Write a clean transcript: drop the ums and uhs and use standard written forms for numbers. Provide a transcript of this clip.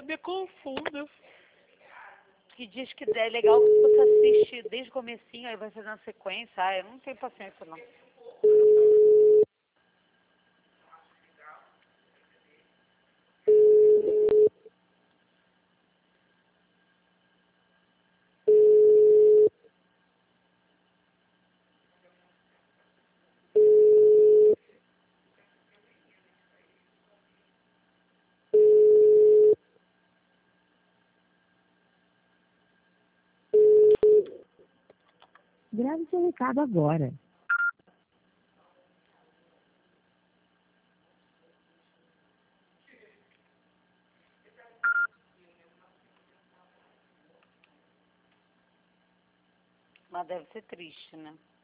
me confundo. Que diz que é legal que você assiste desde o comecinho, aí vai fazendo a sequência. Ah, eu não tenho paciência, não. Grave seu recado agora. Mas deve ser triste, né?